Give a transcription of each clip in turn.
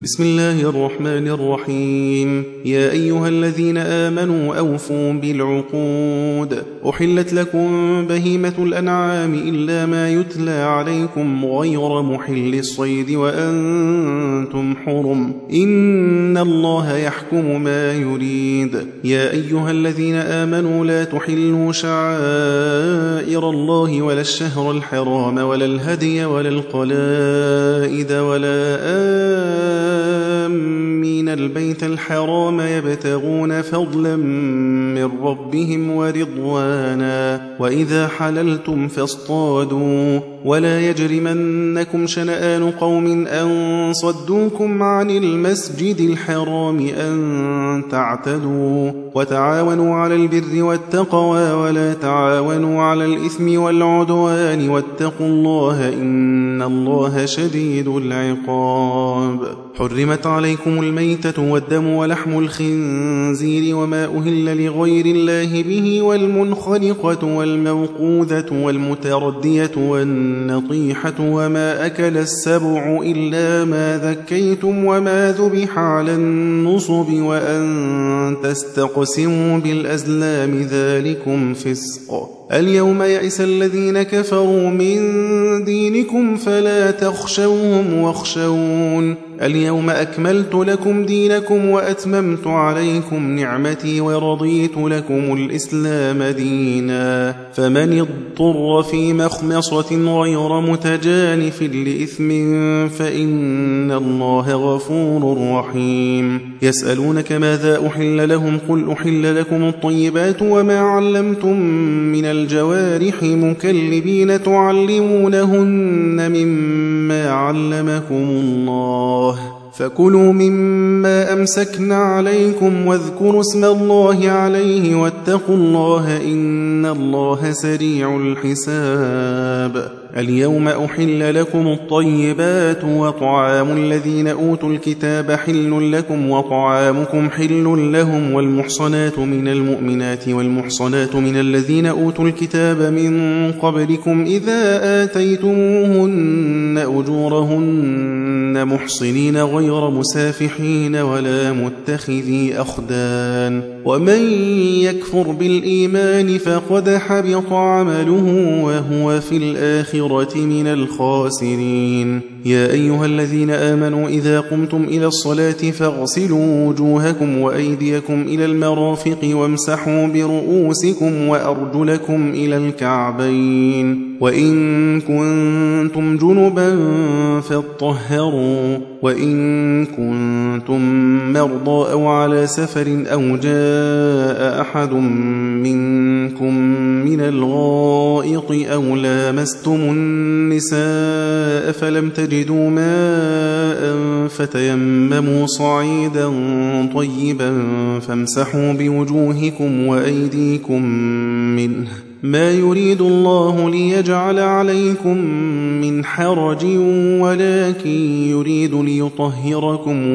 بسم الله الرحمن الرحيم. يا أيها الذين آمنوا أوفوا بالعقود. أحلت لكم بهيمة الأنعام إلا ما يتلى عليكم غير محل الصيد وأنتم حرم، إن الله يحكم ما يريد. يا أيها الذين آمنوا لا تحلوا شعائر الله ولا الشهر الحرام ولا الهدي ولا القلائد ولا من البيت الحرام يبتغون فضلا من ربهم ورضوانا، وإذا حللتم فاصطادوا، ولا يجرمنكم شنآن قوم أن صدوكم عن المسجد الحرام أن تعتدوا، وتعاونوا على البر والتقوى ولا تعاونوا على الإثم والعدوان، واتقوا الله إن الله شديد العقاب. حرمت عليكم الميتة والدم ولحم الخنزير وما أهل لغير الله به، والمنخنقة والموقوذة والمتردية والنطيحة وما أكل السبع إلا ما ذكيتم وما ذبح على النصب، وأن تستقسموا بالأزلام ذلكم فسق. اليوم يئس الذين كفروا من دينكم فلا تخشوهم واخشون. اليوم أكملت لكم دينكم وأتممت عليكم نعمتي ورضيت لكم الإسلام دينا، فمن اضطر في مخمصة غير متجانف لإثم فإن الله غفور رحيم. يسألونك ماذا أحل لهم، قل أحل لكم الطيبات وما علمتم من الجوارح مكلبين تعلمونهن مما علمكم الله، فكلوا مما أمسكن عليكم واذكروا اسم الله عليه واتقوا الله إن الله سريع الحساب. اليوم أحل لكم الطيبات، وطعام الذين أوتوا الكتاب حل لكم وطعامكم حل لهم، والمحصنات من المؤمنات والمحصنات من الذين أوتوا الكتاب من قبلكم إذا آتيتموهن أجورهن محصنين غير مسافحين ولا متخذي أخدان، ومن يكفر بالإيمان فقد حبط عمله وهو في الآخرة من الخاسرين. يا أيها الذين آمنوا إذا قمتم إلى الصلاة فاغسلوا وجوهكم وأيديكم إلى المرافق وامسحوا برؤوسكم وأرجلكم إلى الكعبين، وإن كنتم جنبا فاطهروا، وإن كنتم مرضى أو على سفر أو جاء أحد منكم من الغائط أو لامستم النساء فلم تجدوا ماء فتيمموا صعيدا طيبا فامسحوا بوجوهكم وأيديكم منه، ما يريد الله ليجعل عليكم من حرج ولكن يريد ليطهركم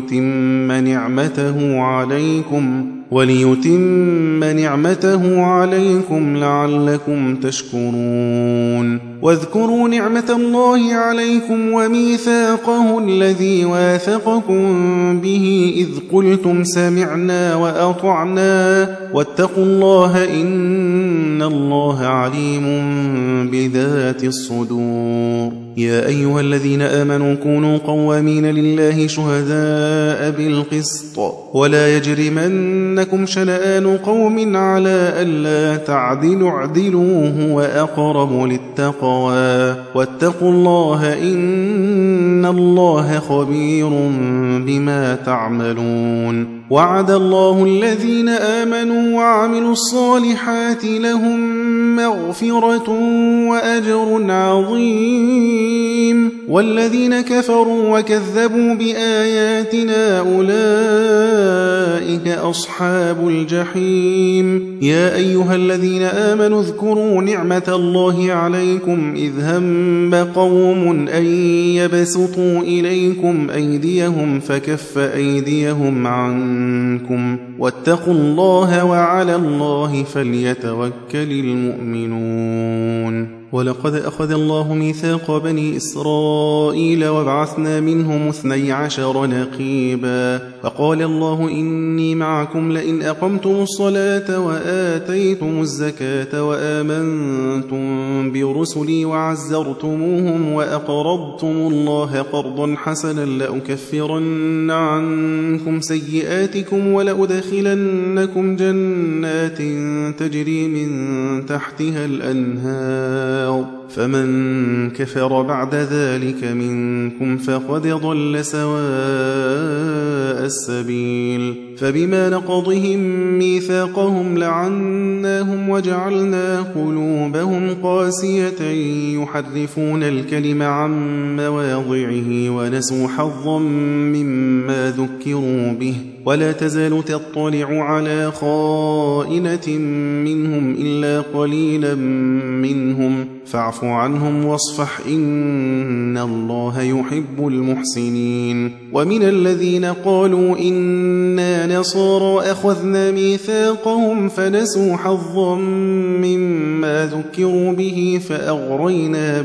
وليتم نعمته عليكم لعلكم تشكرون. واذكروا نعمة الله عليكم وميثاقه الذي واثقكم به إذ قلتم سمعنا وأطعنا، واتقوا الله إن الله عليم بذات الصدور. يا أيها الذين آمنوا كونوا قوامين لله شهداء بالقسط، ولا يجرمنكم شنآن قوم على ألا تعدلوا اعدلوا هو أقرب للتقوى، واتقوا الله إن الله خبير بما تعملون. وعد الله الذين آمنوا وعملوا الصالحات لهم مغفرة وأجر عظيم، والذين كفروا وكذبوا بآياتنا أولئك أصحاب الجحيم. يا أيها الذين آمنوا اذكروا نعمة الله عليكم إذ هم قوم أن يبسطوا إليكم أيديهم فكف أيديهم عنكم، واتقوا الله وعلى الله فليتوكل المؤمنون. ولقد أخذ الله ميثاق بني إسرائيل وبعثنا منهم 12 نقيبا وقال الله إني معكم لئن أقمتم الصلاة وآتيتم الزكاة وآمنتم برسلي وعزرتموهم وأقرضتم الله قرضا حسنا لأكفرن عنكم سيئاتكم ولأدخلنكم جنات تجري من تحتها الأنهار فمن كفر بعد ذلك منكم فقد ضل سواء السبيل فبما نقضهم ميثاقهم لعناهم وجعلنا قلوبهم قاسية يحرفون الكلم عن مواضعه ونسوا حظا مما ذكروا به ولا تزال تطلع على خائنة منهم إلا قليلا منهم فاعف عنهم واصفح إن الله يحب المحسنين ومن الذين قالوا إنا نصارى أخذنا ميثاقهم فنسوا حظا مما ذكروا به فأغرينا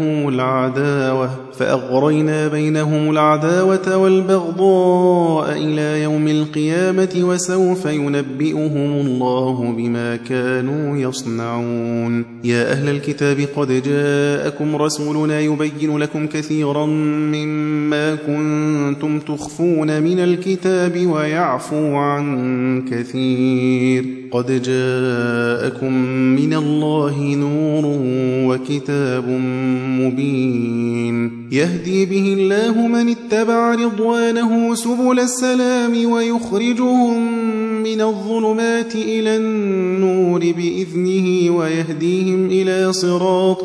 بينهم العداوة والبغضاء إلى يوم القيامة وسوف ينبئهم الله بما كانوا يصنعون يا أهل الكتاب قد جاءكم رسولنا يبين لكم كثيرا مما كنتم تخفون من الكتاب ويعفو عن كثير قد جاءكم من الله نور وكتاب مبين يهدي به الله من اتبع رضوانه سبل السلام ويخرجهم من الظلمات إلى النور بإذنه ويهديهم إلى صراط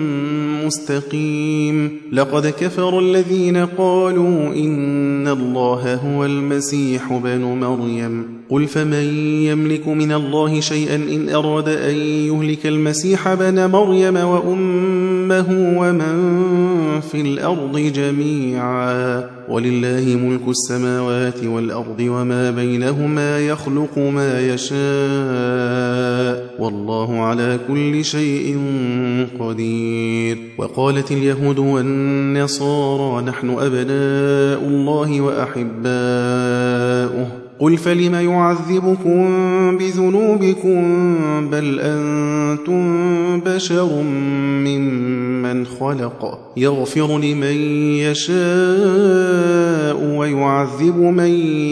مستقيم لقد كفر الذين قالوا إن الله هو المسيح بن مريم قل فمن يملك من الله شيئا إن أراد أن يهلك المسيح بن مريم وأمه ومن في الأرض جميعا ولله ملك السماوات والأرض وما بينهما يخلق ما يشاء والله على كل شيء قدير وقالت اليهود والنصارى نحن أبناء الله وأحباؤه قل فلم يعذبكم بذنوبكم بل أنتم بشر ممن خلق يغفر لمن يشاء ويعذب من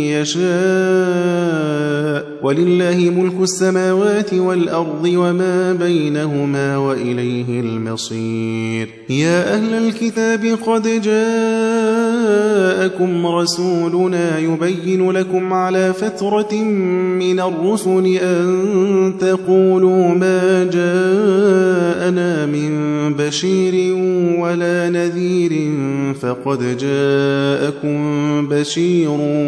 يشاء ولله ملك السماوات والأرض وما بينهما وإليه المصير يا أهل الكتاب قد جاءكم رسولنا يبين لكم على فترة من الرسل أن تقولوا ما جاءنا من بشير ولا نذير فقد جاءكم بشير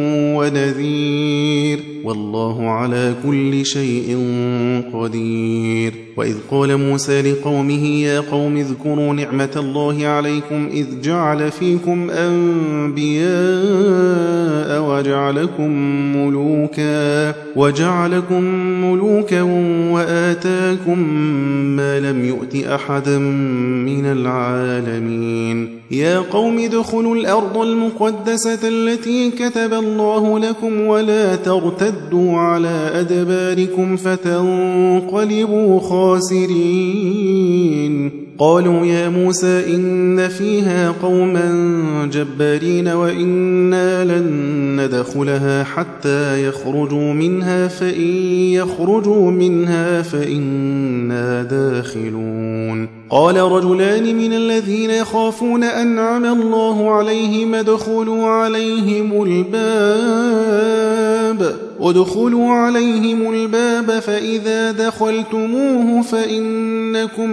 ونذير والله على كل شيء قدير وإذ قال موسى لقومه يا قوم اذكروا نعمة الله عليكم إذ جعل فيكم أنبياء وجعلكم ملوكا وآتاكم ما لم يؤت أحدا من العالمين يا قوم ادخلوا الأرض المقدسة التي كتب الله لكم ولا ترتدوا على أدباركم فتنقلبوا خاسرين قالوا يا موسى إن فيها قوما جبارين وإنا لن ندخلها حتى يخرجوا منها فإن يخرجوا منها فإنا داخلون قال رجلان من الذين يخافون أنعم الله عليهم ادخلوا عليهم الباب فإذا دخلتموه فإنكم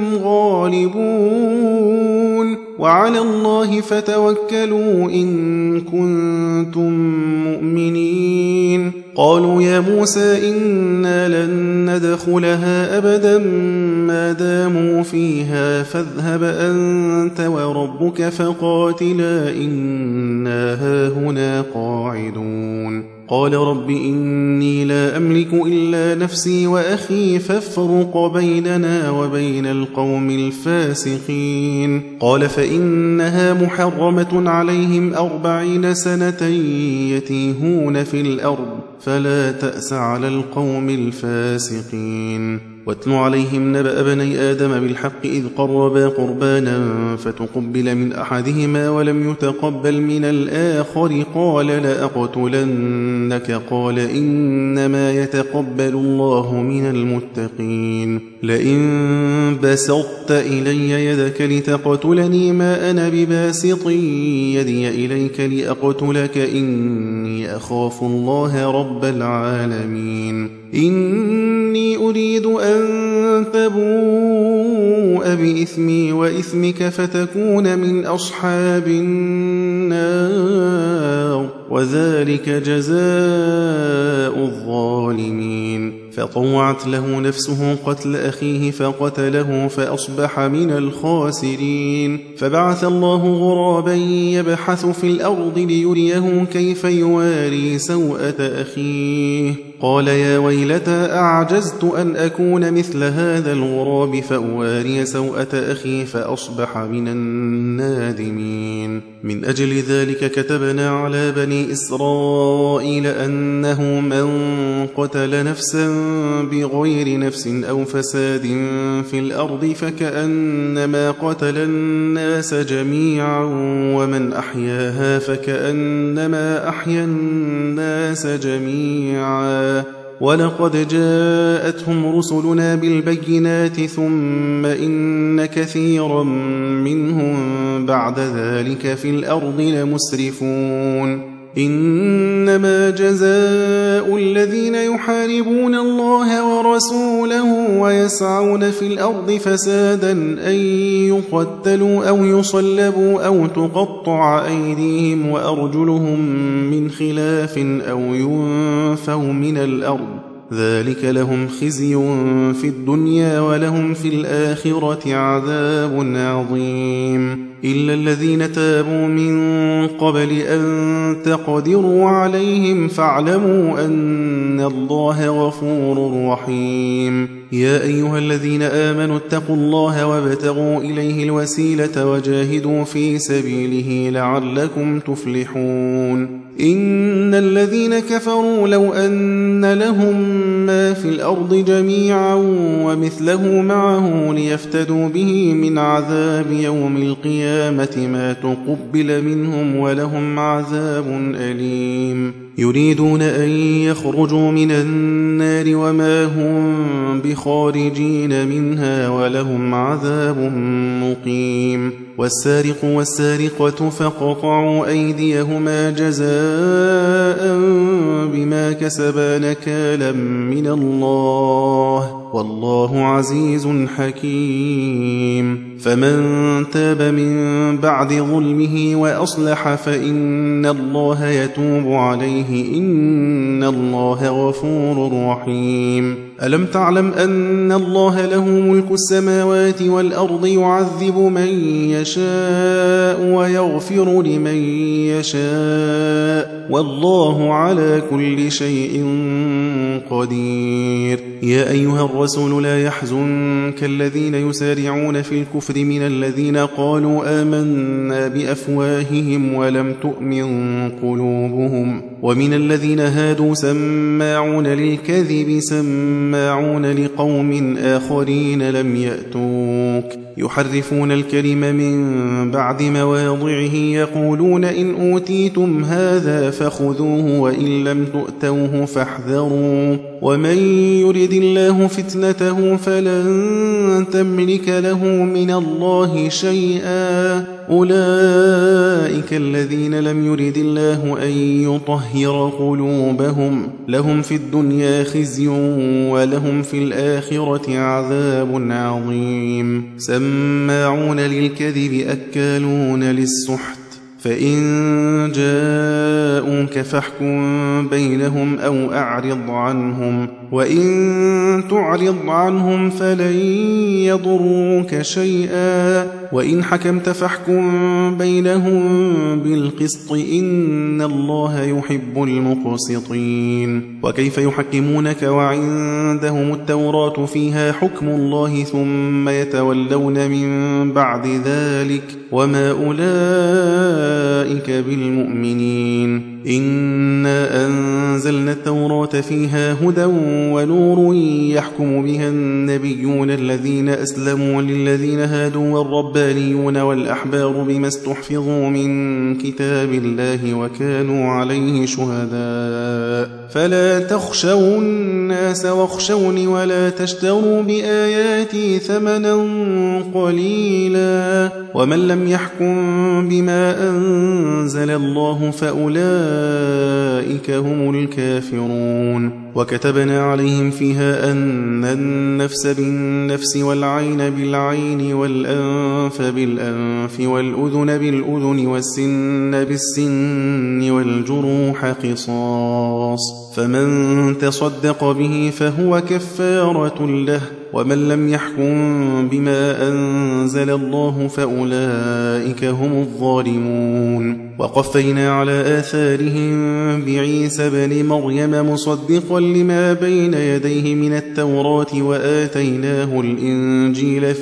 غالبون وعلى الله فتوكلوا إن كنتم مؤمنين قالوا يا موسى إنا لن ندخلها أبدا ما داموا فيها فاذهب أنت وربك فقاتلا إنا هاهنا قاعدون قال رب إني لا أملك إلا نفسي وأخي فافرق بيننا وبين القوم الفاسقين قال فإنها محرمة عليهم 40 سنة يتيهون في الأرض فلا تأس على القوم الفاسقين واتل عليهم نبأ بني آدم بالحق إذ قربا قربانا فتقبل من أحدهما ولم يتقبل من الآخر قال لأقتلنك قال إنما يتقبل الله من المتقين لئن بسطت إلي يدك لتقتلني ما أنا بباسط يدي إليك لأقتلك إني أخاف الله رب العالمين إني أريد أن تبوء بإثمي وإثمك فتكون من أصحاب النار وذلك جزاء الظالمين فطوعت له نفسه قتل أخيه فقتله فأصبح من الخاسرين فبعث الله غرابا يبحث في الأرض ليريه كيف يواري سوءة أخيه قال يا ويلتى أعجزت أن أكون مثل هذا الغراب فأواري سوءة أخي فأصبح من النادمين من أجل ذلك كتبنا على بني إسرائيل أنه من قتل نفسا بغير نفس أو فساد في الأرض فكأنما قتل الناس جميعا ومن أحياها فكأنما أحيا الناس جميعا ولقد جاءتهم رسلنا بالبينات ثم إن كثيرا منهم بعد ذلك في الأرض لمسرفون إنما جزاء الذين يحاربون الله ورسوله ويسعون في الأرض فسادا أن يقتلوا أو يصلبوا أو تقطع أيديهم وأرجلهم من خلاف أو ينفوا من الأرض ذلك لهم خزي في الدنيا ولهم في الآخرة عذاب عظيم إلا الذين تابوا من قبل أن تقدروا عليهم فاعلموا أن الله غفور رحيم يا أيها الذين آمنوا اتقوا الله وابتغوا إليه الوسيلة وجاهدوا في سبيله لعلكم تفلحون إن الذين كفروا لو أن لهم ما في الأرض جميعا ومثله معه ليفتدوا به من عذاب يوم القيامة ما تقبل منهم ولهم عذاب أليم يريدون أن يخرجوا من النار وما هم بخارجين منها ولهم عذاب مقيم والسارق والسارقة فاقطعوا أيديهما جزاء بما كسبا نكالا من الله والله عزيز حكيم فمن تاب من بعد ظلمه وأصلح فإن الله يتوب عليه إن الله غفور رحيم ألم تعلم أن الله له ملك السماوات والأرض يعذب من يشاء ويغفر لمن يشاء والله على كل شيء قدير يا أيها الرسول لا يحزنك الذين يسارعون في الكفر من الذين قالوا آمنا بأفواههم ولم تؤمن قلوبهم ومن الذين هادوا سماعون للكذب سماعون لقوم آخرين لم يأتوك يحرفون الكلم من بعد مواضعه يقولون إن أوتيتم هذا فخذوه وإن لم تؤتوه فاحذروا ومن يرد الله فتنته فلن تملك له من الله شيئا أولئك الذين لم يرد الله أن يطهر قلوبهم لهم في الدنيا خزي ولهم في الآخرة عذاب عظيم سماعون للكذب أكالون للسحت فإن جاءوا جاءوك فاحكم بينهم أو أعرض عنهم، وإن تعرض عنهم فلن يضروك شيئا، وإن حكمت فاحكم بينهم بالقسط إن الله يحب المقسطين. وكيف يحكمونك وعندهم التوراة فيها حكم الله ثم يتولون من بعد ذلك وما أولئك بالمؤمنين. إنا أنزلنا التوراة فيها هدى ونور يحكم بها النبيون الذين أسلموا للذين هادوا والربانيون والأحبار بما استحفظوا من كتاب الله وكانوا عليه شهداء، فلا تخشوا الناس واخشوني ولا تشتروا بآياتي ثمنا قليلا، ومن لم يحكم بما أنزل الله فأولئك هم الكافرون. وكتبنا عليهم فيها أن النفس بالنفس والعين بالعين والأنف بالأنف والأذن بالأذن والسن بالسن والجروح قصاص، فمن تصدق به فهو كفارة له، ومن لم يحكم بما أنزل الله فأولئك هم الظالمون. وقفينا على آثارهم بعيسى بن مريم مصدقا لما بين يديه من التوراة وآتيناه الإنجيل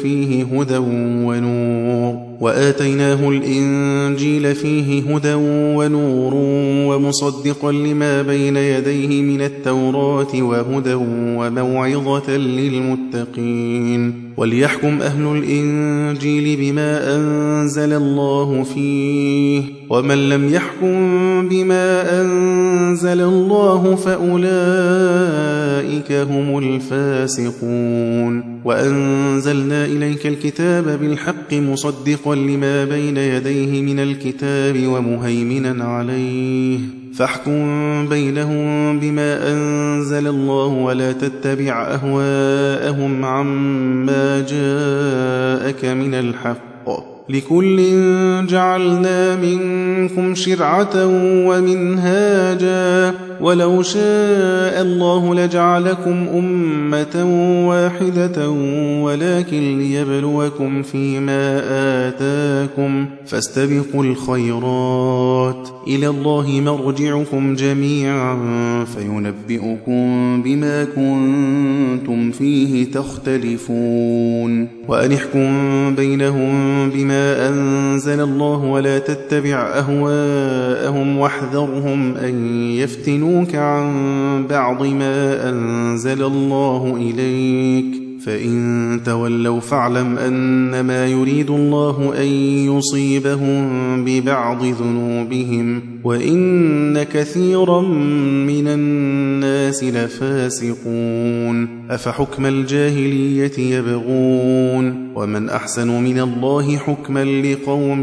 فيه هدى ونور ومصدقا لما بين يديه من التوراة وهدى وموعظة للمتقين. وليحكم أهل الإنجيل بما أنزل الله فيه، ومن لم يحكم بما أنزل الله فأولئك هم الفاسقون. وأنزلنا إليك الكتاب بالحق مصدقا لما بين يديه من الكتاب ومهيمنا عليه، فاحكم بينهم بما أنزل الله ولا تتبع أهواءهم عما جاءك من الحق، لكل جعلنا منكم شرعة ومنهاجا، ولو شاء الله لجعلكم أمة واحدة ولكن ليبلوكم فيما آتاكم، فاستبقوا الخيرات، إلى الله مرجعكم جميعا فينبئكم بما كنتم فيه تختلفون. وأن احكم بينهم بما أنزل الله ولا تتبع أهواءهم واحذرهم أن يفتنوك عن بعض ما أنزل الله إليك، فإن تولوا فاعلم أنما يريد الله أن يصيبهم ببعض ذنوبهم وإن كثيرا من الناس لفاسقون. أفحكم الجاهلية يبغون ومن أحسن من الله حكما لقوم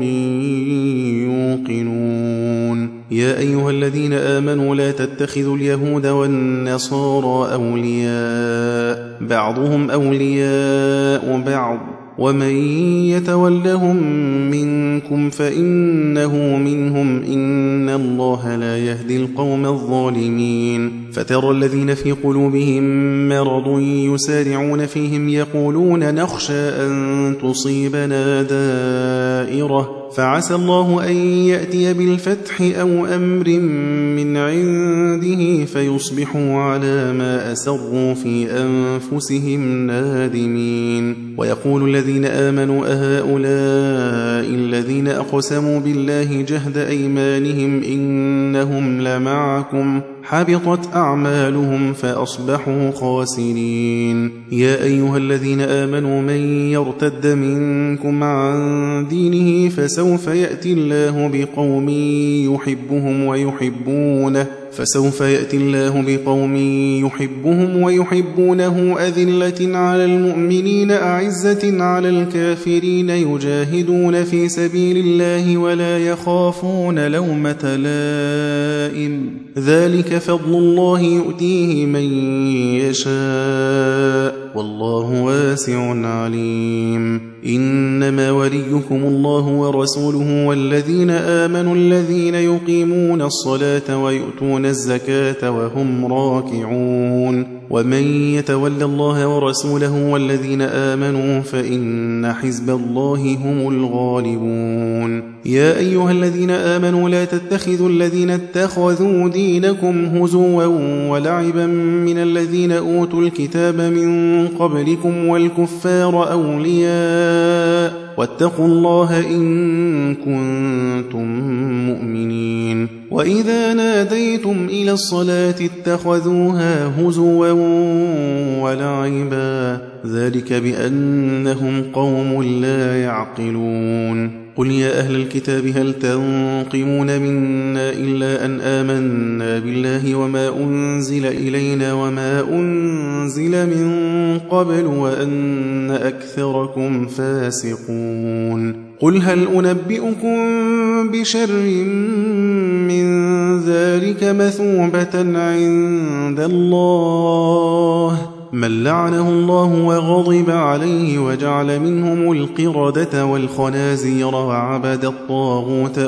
يوقنون. يا أيها الذين آمنوا لا تتخذوا اليهود والنصارى أولياء بعضهم أولياء بعض ومن يتولهم منكم فإنه منهم إن الله لا يهدي القوم الظالمين. فترى الذين في قلوبهم مرض يسارعون فيهم يقولون نخشى أن تصيبنا دائرة فعسى الله أن يأتي بالفتح أو أمر من عنده فيصبحوا على ما أسروا في أنفسهم نادمين. ويقول الذين آمنوا أهؤلاء الذين أقسموا بالله جهد أيمانهم إنهم لمعكم حبطت أعمالهم فأصبحوا خاسرين. يا أيها الذين آمنوا من يرتد منكم عن دينه فسوف يأتي الله بقوم يحبهم ويحبونه أذلة على المؤمنين أعزة على الكافرين يجاهدون في سبيل الله ولا يخافون لومة لائم ذلك فضل الله يؤتيه من يشاء والله واسع عليم. إنما وليكم الله ورسوله والذين آمنوا الذين يقيمون الصلاة ويؤتون الزكاة وهم راكعون. ومن يتول الله ورسوله والذين آمنوا فإن حزب الله هم الغالبون. يا أيها الذين آمنوا لا تتخذوا الذين اتخذوا دينكم هزوا ولعبا من الذين أوتوا الكتاب من قبلكم والكفار أولياء واتقوا الله إن كنتم مؤمنين. وإذا ناديتم إلى الصلاة اتخذوها هزوا ولعبا ذلك بأنهم قوم لا يعقلون. قل يا أهل الكتاب هل تنقمون منا إلا أن آمنا بالله وما أنزل إلينا وما أنزل من قبل وأن أكثركم فاسقون. قل هل أنبئكم بشر من ذلك مثوبة عند الله من لعنه الله وغضب عليه وجعل منهم القردة والخنازير وعبد الطاغوت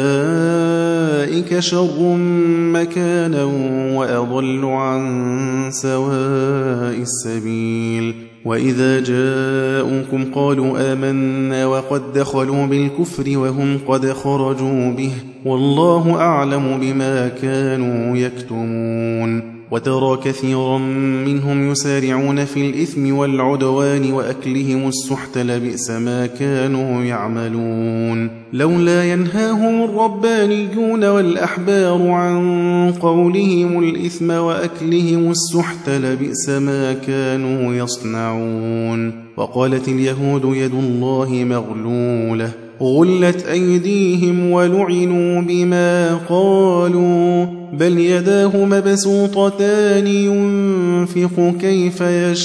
أولئك شر مكانا وأضل عن سواء السبيل. وإذا جاءوكم قالوا آمنا وقد دخلوا بالكفر وهم قد خرجوا به والله أعلم بما كانوا يكتمون. وترى كثيرا منهم يسارعون في الإثم والعدوان وأكلهم السحت لبئس ما كانوا يعملون. لولا ينهاهم الربانيون والأحبار عن قولهم الإثم وأكلهم السحت لبئس ما كانوا يصنعون. وقالت اليهود يد الله مغلولة غلت أيديهم ولعنوا بما قالوا بل يداه مبسوطتان ينفق كيف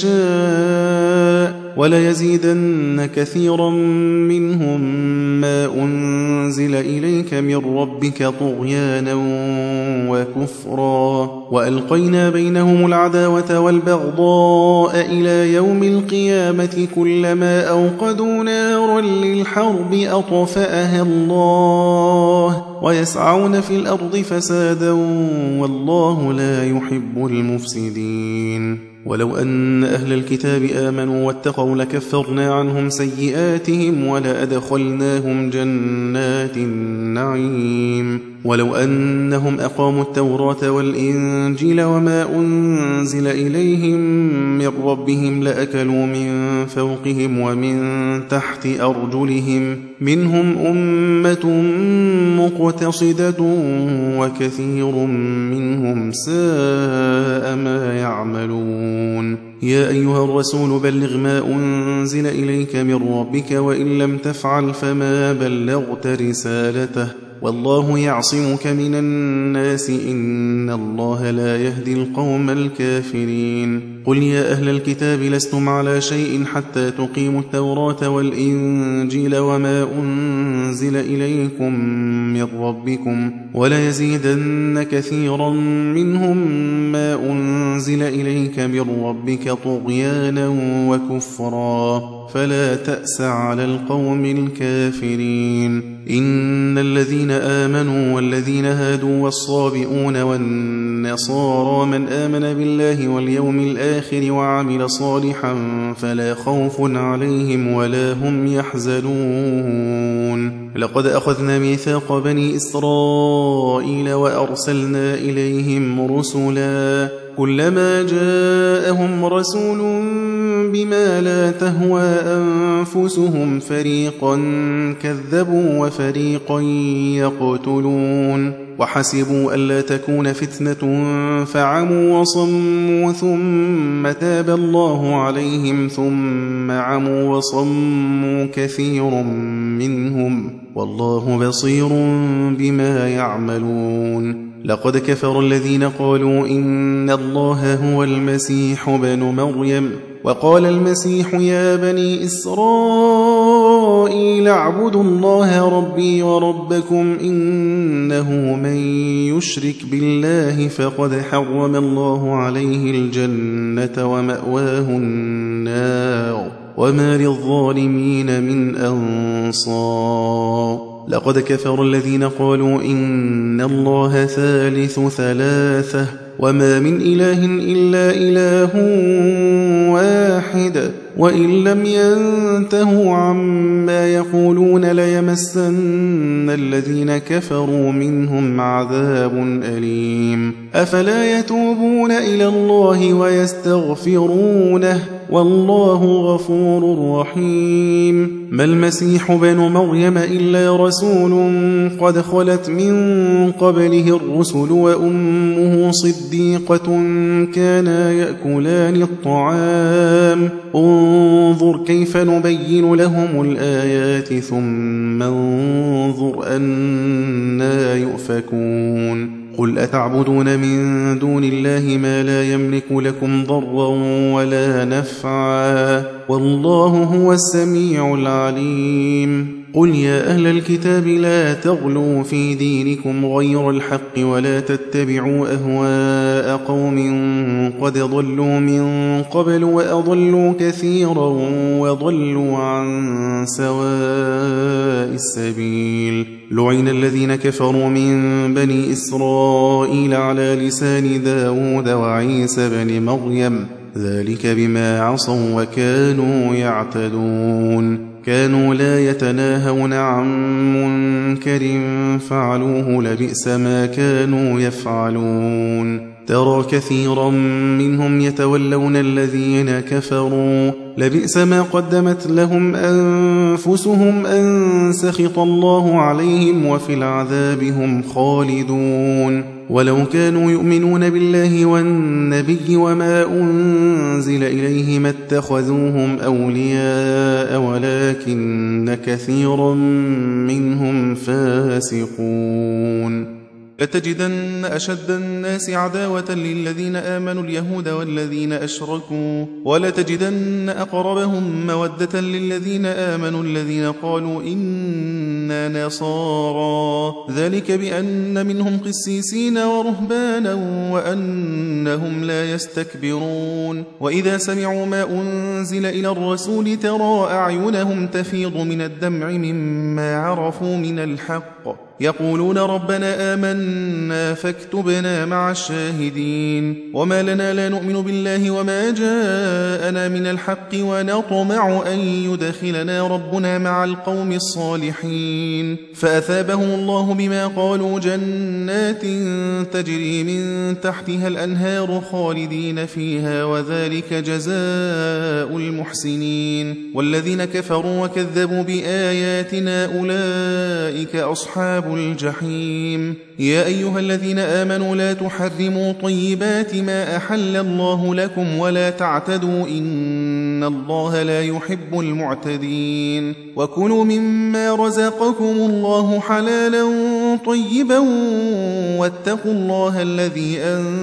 يشاء وليزيدن كثيرا منهم ما أنزل إليك من ربك طغيانا وكفرا وألقينا بينهم العداوة والبغضاء إلى يوم القيامة كلما أوقدوا نارا للحرب أطفأها الله ويسعون في الأرض فسادا والله لا يحب المفسدين. ولو أن أهل الكتاب آمنوا واتقوا لكفرنا عنهم سيئاتهم ولأدخلناهم جنات النعيم. ولو أنهم أقاموا التوراة والإنجيل وما أنزل إليهم من ربهم لأكلوا من فوقهم ومن تحت أرجلهم منهم أمة مقتصدة وكثير منهم ساء ما يعملون. يا أيها الرسول بلغ ما أنزل إليك من ربك وإن لم تفعل فما بلغت رسالته والله يعصمك من الناس إن الله لا يهدي القوم الكافرين. قل يا أهل الكتاب لستم على شيء حتى تقيموا التوراة والإنجيل وما أنزل إليكم من ربكم وليزيدن كثيرا منهم ما أنزل إليك من ربك طغيانا وكفرا فلا تأس على القوم الكافرين. إن الذين آمنوا والذين هادوا والصابئون والنصارى من آمن بالله واليوم الآخر وعمل صالحا فلا خوف عليهم ولا هم يحزنون. لقد أخذنا ميثاق بني إسرائيل وأرسلنا إليهم رسلا كلما جاءهم رسول بما لا تهوى أنفسهم فريقا كذبوا وفريقا يقتلون وحسبوا ألا تكون فتنة فعموا وصموا ثم تاب الله عليهم ثم عموا وصموا كثير منهم والله بصير بما يعملون. لقد كفر الذين قالوا إن الله هو المسيح ابن مريم وقال المسيح يا بني إسرائيل اعبدوا الله ربي وربكم إنه من يشرك بالله فقد حرم الله عليه الجنة ومأواه النار النار وما للظالمين من أنصار. لقد كفر الذين قالوا إن الله ثالث ثلاثة وما من إله إلا إله واحد وإن لم ينتهوا عما يقولون ليمسن الذين كفروا منهم عذاب أليم. أفلا يتوبون إلى الله ويستغفرونه والله غفور رحيم. ما المسيح بن مريم إلا رسول قد خلت من قبله الرسل وأمه صديقة كانا يأكلان الطعام انظر كيف نبين لهم الآيات ثم انظر أنى يؤفكون. قل أتعبدون من دون الله ما لا يملك لكم ضرا ولا نفعا والله هو السميع العليم. قل يا أهل الكتاب لا تغلوا في دينكم غير الحق ولا تتبعوا أهواء قوم قد ضلوا من قبل وأضلوا كثيرا وضلوا عن سواء السبيل. لعن الذين كفروا من بني إسرائيل على لسان داود وعيسى بن مريم ذلك بما عصوا وكانوا يعتدون. كانوا لا يتناهون عن منكر فعلوه لبئس ما كانوا يفعلون. ترى كثيرا منهم يتولون الذين كفروا لبئس ما قدمت لهم أنفسهم أن سخط الله عليهم وفي العذاب هم خالدون. ولو كانوا يؤمنون بالله والنبي وما أنزل إليه ما اتخذوهم أولياء ولكن كثيرا منهم فاسقون. لتجدن أشد الناس عداوة للذين آمنوا اليهود والذين أشركوا ولتجدن أقربهم مودة للذين آمنوا الذين قالوا إنا نصارى ذلك بأن منهم قسيسين ورهبانا وأنهم لا يستكبرون. وإذا سمعوا ما أنزل إلى الرسول ترى أعينهم تفيض من الدمع مما عرفوا من الحق يقولون ربنا آمنا فاكتبنا مع الشاهدين. وما لنا لا نؤمن بالله وما جاءنا من الحق ونطمع أن يدخلنا ربنا مع القوم الصالحين. فأثابهم الله بما قالوا جنات تجري من تحتها الأنهار خالدين فيها وذلك جزاء المحسنين. والذين كفروا وكذبوا بآياتنا أولئك أصحاب الجحيم. يا أيها الذين آمنوا لا تحرموا طيبات ما أحل الله لكم ولا تعتدوا إن الله لا يحب المعتدين. وكلوا مما رزقكم الله حلالا طيبا واتقوا الله الذي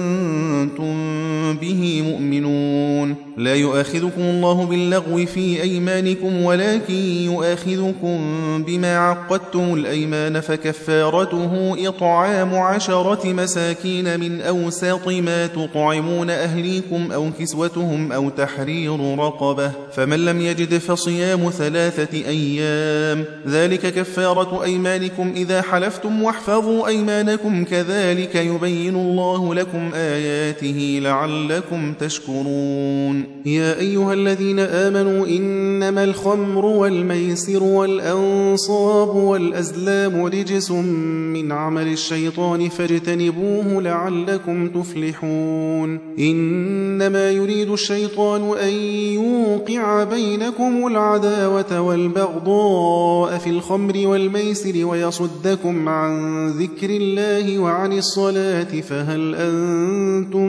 أنتم به مؤمنون. لا يؤاخذكم الله باللغو في أيمانكم ولكن يؤاخذكم بما عقدتم الأيمان فكفارته إطعام 10 مساكين من أوسط ما تطعمون أهليكم أو كسوتهم أو تحرير رقبة فمن لم يجد فصيام 3 أيام ذلك كفارة أيمانكم إذا حلفتم واحفظوا أيمانكم كذلك يبين الله لكم آياته لعلكم تشكرون. يا أيها الذين آمنوا إنما الخمر والميسر والأنصاب والأزلام رجس من عمل الشيطان فاجتنبوه لعلكم تفلحون. إنما يريد الشيطان أن يوقع بينكم العداوة والبغضاء في الخمر والميسر ويصدكم عن ذكر الله وعن الصلاة فهل أنتم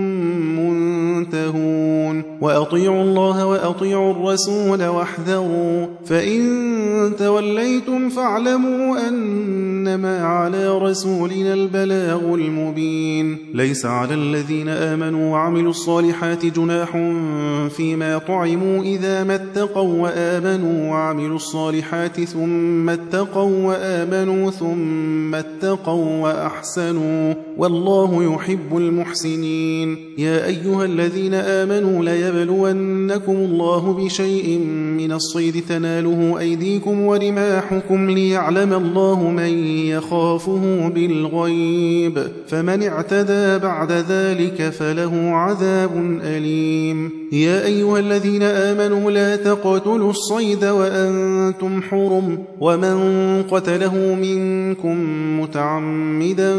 منتهون. وأطيعوا الله وأطيعوا الرسول واحذروا فإن توليتم فاعلموا أنما على رسولنا البلاغ المبين. ليس على الذين آمنوا وعملوا الصالحات جناح فيما طعموا إذا ما اتقوا وآمنوا وعملوا الصالحات ثم اتقوا وآمنوا ثم اتقوا وأحسنوا والله يحب المحسنين. يا أيها الذين آمنوا لا وليبلونكم الله بشيء من الصيد تناله أيديكم ورماحكم ليعلم الله من يخافه بالغيب فمن اعتدى بعد ذلك فله عذاب أليم. يا أيها الذين آمنوا لا تقتلوا الصيد وأنتم حرم ومن قتله منكم متعمدا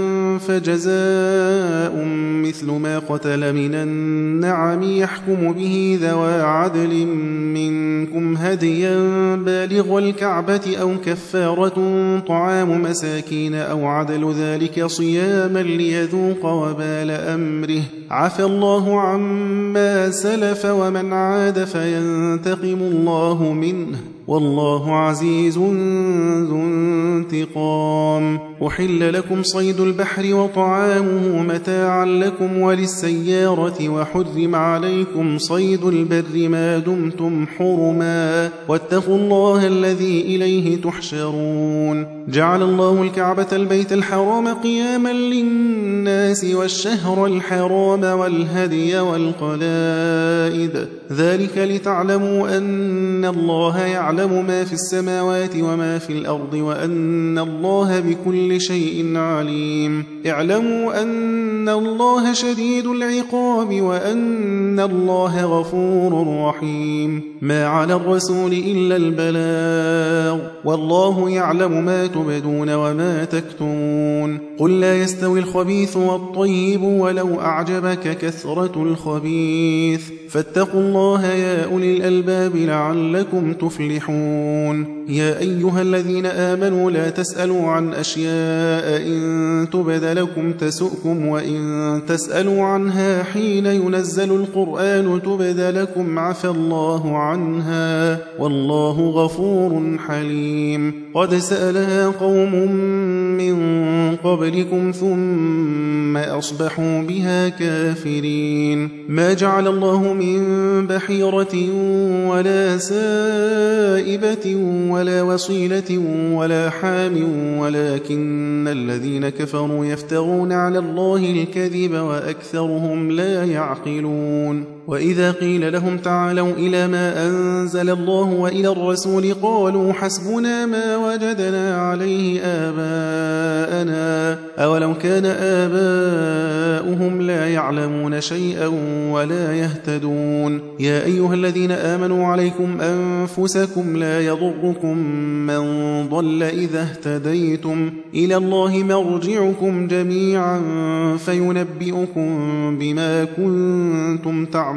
فجزاء مثل ما قتل من النعم يحكم به ذوى عدل منكم هديا بالغ الكعبة أو كفارة طعام مساكين أو عدل ذلك صياما ليذوق وبال أمره عفى الله عما سلف ومن عاد فينتقم الله منه والله عزيز ذو انتقام. أحل لكم صيد البحر وطعامه متاعا لكم وللسيارة وحرم عليكم صيد البر ما دمتم حرما واتقوا الله الذي إليه تحشرون. جعل الله الكعبة البيت الحرام قياما للناس والشهر الحرام والهدي والقلائد ذلك لتعلموا أن الله يعلم ما في السماوات وما في الأرض وأن الله بكل شيء عليم. اعلموا أن الله شديد العقاب وأن الله غفور رحيم. ما على الرسول إلا البلاغ والله يعلم ما تبدون وما تكتمون. قل لا يستوي الخبيث والطيب ولو أعجبك كثرة الخبيث فاتقوا الله يا أولي الألباب لعلكم تفلحون. يا أيها الذين آمنوا لا تسألوا عن أشياء إن تبد لكم تسؤكم وإن تسألوا عنها حين ينزل القرآن تبد لكم عفى الله عنها والله غفور حليم. قد سألها قوم من قبلكم ثم أصبحوا بها كافرين. ما جعل الله من بحيرة ولا سائبة ولا وصيلة ولا حام ولكن الذين كفروا يفترون على الله الكذب وأكثرهم لا يعقلون. وإذا قيل لهم تعالوا إلى ما أنزل الله وإلى الرسول قالوا حسبنا ما وجدنا عليه آباءنا أولو كان آباؤهم لا يعلمون شيئا ولا يهتدون. يا أيها الذين آمنوا عليكم أنفسكم لا يضركم من ضل إذا اهتديتم إلى الله مرجعكم جميعا فينبئكم بما كنتم تعملون.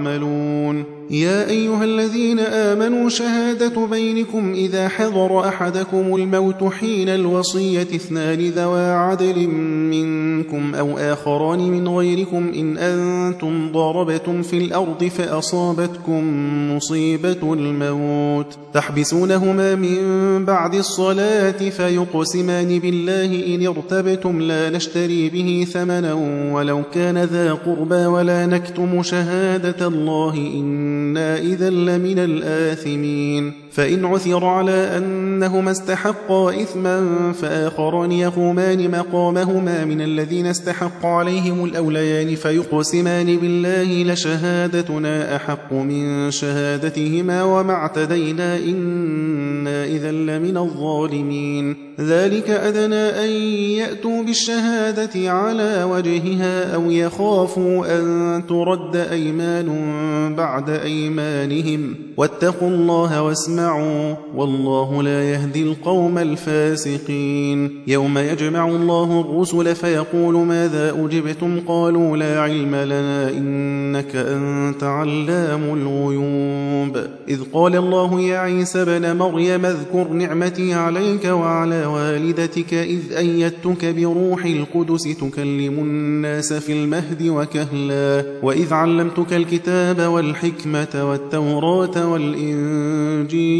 يا أيها الذين آمنوا شهادة بينكم إذا حضر أحدكم الموت حين الوصية اثنان ذوى عدل منكم أو آخران من غيركم إن أنتم ضربتم في الأرض فأصابتكم مصيبة الموت تحبسونهما من بعد الصلاة فيقسمان بالله إن ارتبتم لا نشتري به ثمنا ولو كان ذا قربى ولا نكتم شهادة الله إنا إذا لمن الآثمين. فإن عثر على أنهما استحقا إثما فآخران يقومان مقامهما من الذين استحق عليهم الأوليان فيقسمان بالله لشهادتنا أحق من شهادتهما وما اعتدينا إنا إذا لمن الظالمين. ذلك أدنى أن يأتوا بالشهادة على وجهها أو يخافوا أن ترد أيمان بعد أيمانهم واتقوا الله واسمعوا والله لا يهدي القوم الفاسقين. يوم يجمع الله الرسل فيقول ماذا أجبتم قالوا لا علم لنا إنك أنت علام الغيوب. إذ قال الله يا عيسى بن مريم اذكر نعمتي عليك وعلى والدتك إذ أيدتك بروح القدس تكلم الناس في المهد وكهلا وإذ علمتك الكتاب والحكمة والتوراة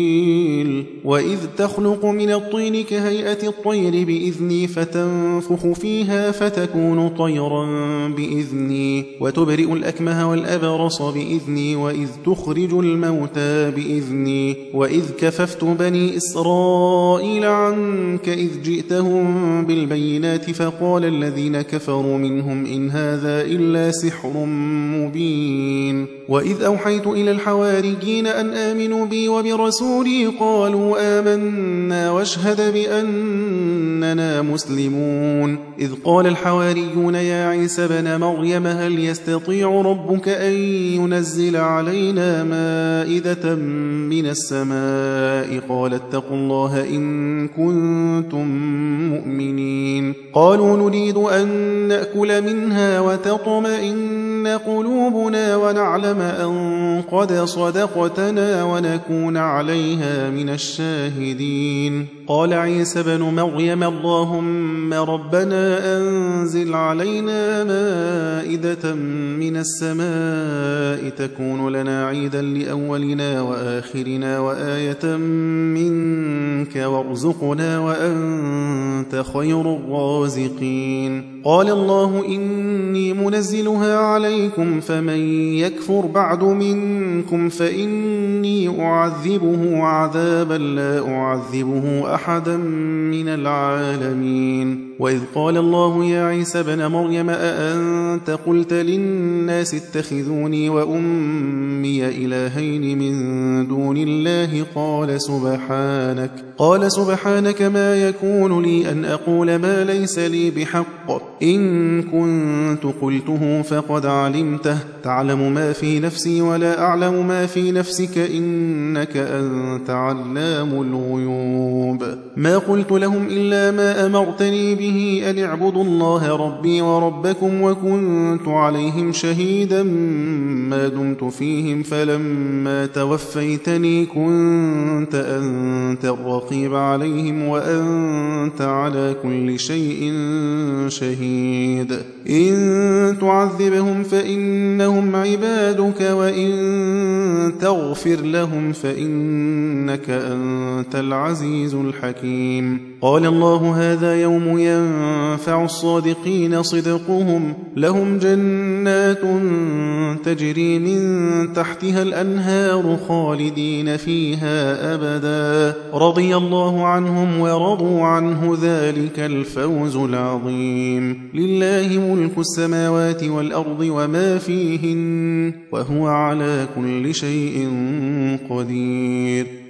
والإنجيل وإذ تخلق من الطين كهيئة الطير بإذني فتنفخ فيها فتكون طيرا بإذني وتبرئ الأكمه والأبرص بإذني وإذ تخرج الموتى بإذني وإذ كففت بني إسرائيل عنك إذ جئتهم بالبينات فقال الذين كفروا منهم إن هذا إلا سحر مبين وإذ أوحيت إلى الحواريين أن آمنوا بي وبرسولي قالوا آمنا واشهد بأننا مسلمون إذ قال الحواريون يا عيسى بن مريم هل يستطيع ربك أن ينزل علينا مائدة من السماء قال اتقوا الله إن كنتم مؤمنين قالوا نريد أن نأكل منها وتطمئن قلوبنا ونعلم أن قد صدقتنا ونكون عليها من الشاهدين قال عيسى بن مريم اللهم ربنا أنزل علينا مائدة من السماء تكون لنا عيدا لأولنا وآخرنا وآية منك وارزقنا وأنت خير الرازقين قال الله إني منزلها عليكم فمن يكفر بعد منكم فإني أعذبه عذابا لا أعذبه أحدا من العالمين وإذ قال الله يا عيسى بن مريم أأنت قلت للناس اتخذوني وأمي إلهين من دون الله قال سبحانك ما يكون لي أن أقول ما ليس لي بحق إن كنت قلته فقد علمته تعلم ما في نفسي ولا أعلم ما في نفسك إنك أنت علام الغيوب ما قلت لهم إلا ما أمرتني به أن اعبدوا الله ربي وربكم وكنت عليهم شهيدا ما دمت فيهم فلما توفيتني كنت أنت الرقيب عليهم وأنت على كل شيء شهيد إن تعذبهم فإنهم عبادك وإن تغفر لهم فإنك أنت العزيز الحكيم قال الله هذا يوم ينفع الصادقين صدقهم لهم جنات تجري من تحتها الأنهار خالدين فيها أبدا رضي الله عنهم ورضوا عنه ذلك الفوز العظيم لله ملك السماوات والأرض وما فيهن وهو على كل شيء قدير